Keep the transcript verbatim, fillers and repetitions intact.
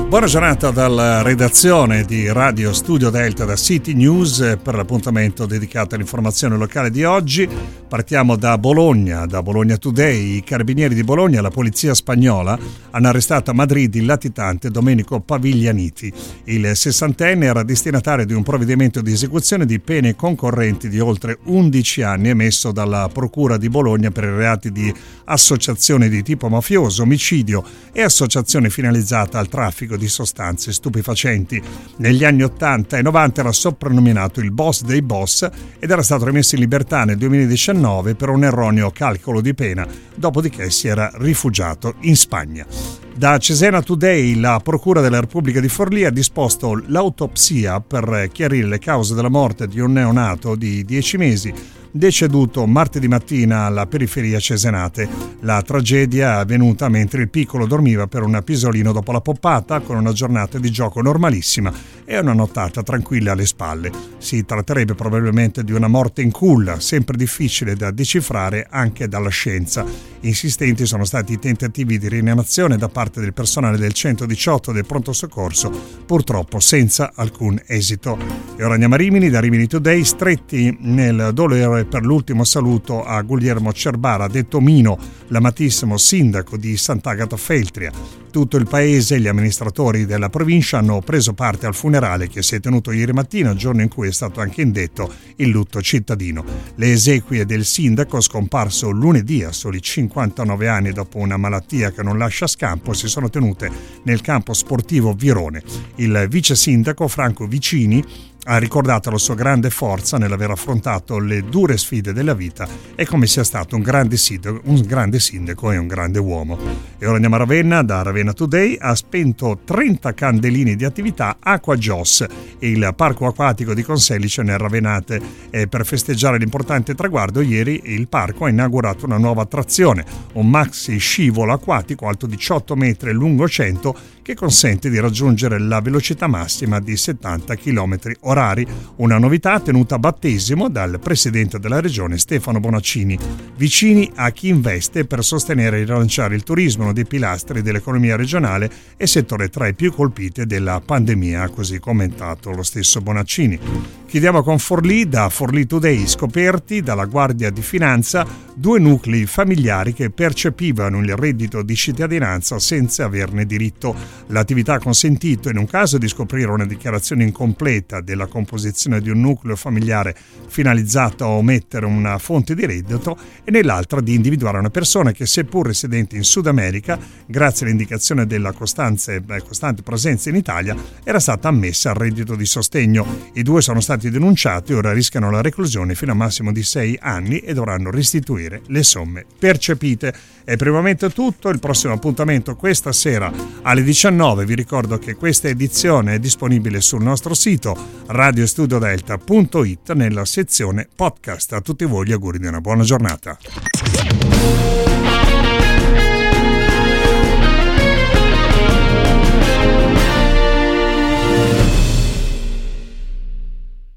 Buona giornata dalla redazione di Radio Studio Delta da City News per l'appuntamento dedicato all'informazione locale di oggi. Partiamo da Bologna, da Bologna Today. I carabinieri di Bologna e la polizia spagnola hanno arrestato a Madrid il latitante Domenico Paviglianiti. Il sessantenne era destinatario di un provvedimento di esecuzione di pene concorrenti di oltre undici anni emesso dalla Procura di Bologna per i reati di associazione di tipo mafioso, omicidio e associazione finalizzata al traffico di sostanze stupefacenti. Negli anni ottanta e novanta era soprannominato il boss dei boss ed era stato rimesso in libertà nel duemiladiciannove per un erroneo calcolo di pena, dopodiché si era rifugiato in Spagna. Da Cesena Today, la Procura della Repubblica di Forlì ha disposto l'autopsia per chiarire le cause della morte di un neonato di dieci mesi deceduto martedì mattina alla periferia cesenate. La tragedia è avvenuta mentre il piccolo dormiva per un pisolino dopo la poppata, con una giornata di gioco normalissima e una nottata tranquilla alle spalle. Si tratterebbe probabilmente di una morte in culla, sempre difficile da decifrare anche dalla scienza. Insistenti sono stati i tentativi di rianimazione da parte del personale del centodiciotto del pronto soccorso, purtroppo senza alcun esito. E ora andiamo a Rimini, da Rimini Today, stretti nel dolore per l'ultimo saluto a Guglielmo Cerbara, detto Mino, l'amatissimo sindaco di Sant'Agata Feltria. Tutto il paese e gli amministratori della provincia hanno preso parte al funerale che si è tenuto ieri mattina, giorno in cui è stato anche indetto il lutto cittadino. Le esequie del sindaco, scomparso lunedì a soli cinquantanove anni dopo una malattia che non lascia scampo, si sono tenute nel campo sportivo Virone. Il vice sindaco Franco Vicini ha ricordato la sua grande forza nell'aver affrontato le dure sfide della vita e come sia stato un grande sindaco, un grande sindaco e un grande uomo. E ora andiamo a Ravenna, da Ravenna Today. Ha spento trenta candeline di attività Acqua Gios, il parco acquatico di Consellice nel Ravenate. E per festeggiare l'importante traguardo, ieri il parco ha inaugurato una nuova attrazione, un maxi scivolo acquatico alto diciotto metri e lungo cento, che consente di raggiungere la velocità massima di settanta chilometri orari. Una novità tenuta a battesimo dal presidente della regione Stefano Bonaccini. Vicini a chi investe per sostenere e rilanciare il turismo, uno dei pilastri dell'economia regionale e settore tra i più colpiti della pandemia, ha così commentato lo stesso Bonaccini. Chiudiamo con Forlì, da Forlì Today. Scoperti dalla Guardia di Finanza due nuclei familiari che percepivano il reddito di cittadinanza senza averne diritto. L'attività ha consentito in un caso di scoprire una dichiarazione incompleta della composizione di un nucleo familiare finalizzato a omettere una fonte di reddito e nell'altra di individuare una persona che, seppur residente in Sud America, grazie all'indicazione della costante, costante presenza in Italia, era stata ammessa al reddito di sostegno. I due sono stati denunciati e ora rischiano la reclusione fino a massimo di sei anni e dovranno restituire le somme percepite. È per il momento tutto. Il prossimo appuntamento questa sera alle diciannove. Vi ricordo che questa edizione è disponibile sul nostro sito radio studio delta punto it nella sezione podcast. A tutti voi gli auguri di una buona giornata.